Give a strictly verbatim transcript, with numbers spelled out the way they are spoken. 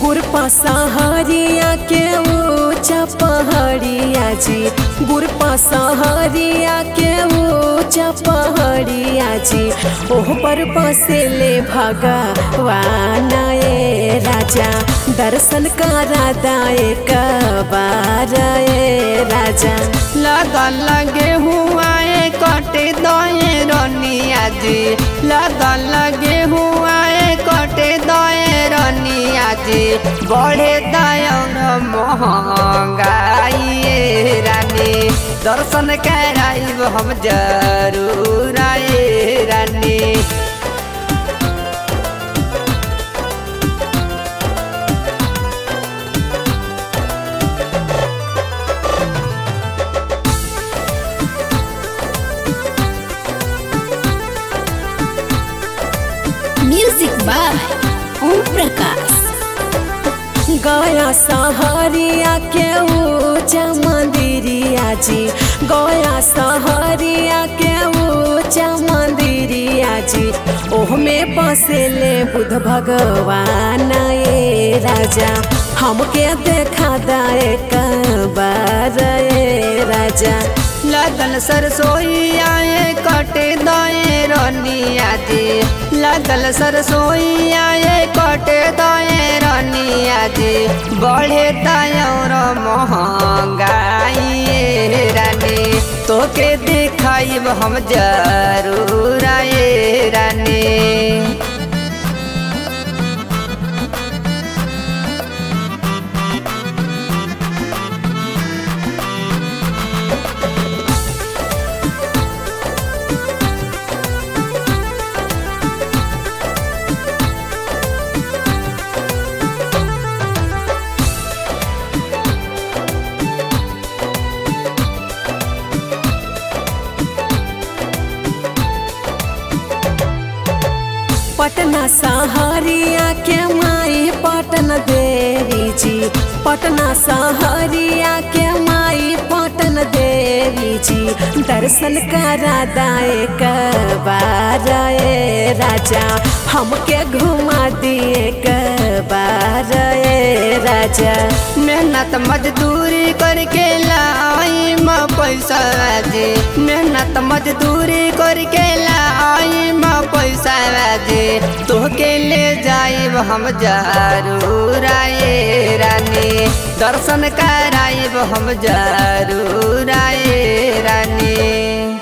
गुरपा सहरिया के ऊंचा पहाड़िया जी, गुरपा सहरिया के ऊंचा पहाड़िया जी, ओह पर बसेले भगवान ए राजा, दर्शन करा दाए कबार ए राजा। लगा लगे हुआ ए कटे दए रनिया जी, लगा लगे हुआ ए कटे दए रनिया जी, बढ़े दायन महंगाई ए रानी, दर्शन कराइब हम जरूर आए रानी। Music by Om Prakash. गया सहरिया के ऊंचा मंदिरिया जी, गया सहरिया के ऊंचा मंदिरिया जी, ओह में बसेले बुद्ध भगवान ए राजा, हमके देखा दाए कबार ए राजा। लगल सरसोईया ए कटे दए रनिया जी, लगल सरसोईया ए कटे दए रनिया जी, बढ़े दायर महंगाई ए रानी, तोके दिखाइब हम जरूर आए रानी। पटना सहरिया के माई पटन देवी जी, पटना सहरिया के माई पटन देवी जी, दर्शन करा दाए कबार ए राजा, हमके घुमा दिए कबार ए राजा। मेहनत मजदूरी करके लाई माँ पैसा जी, मेहनत मजदूरी करके लाई माँ पैसा जी, तोहके ले जाइब हम जरूर आए रानी, दर्शन कराइब हम जरूर आए रानी।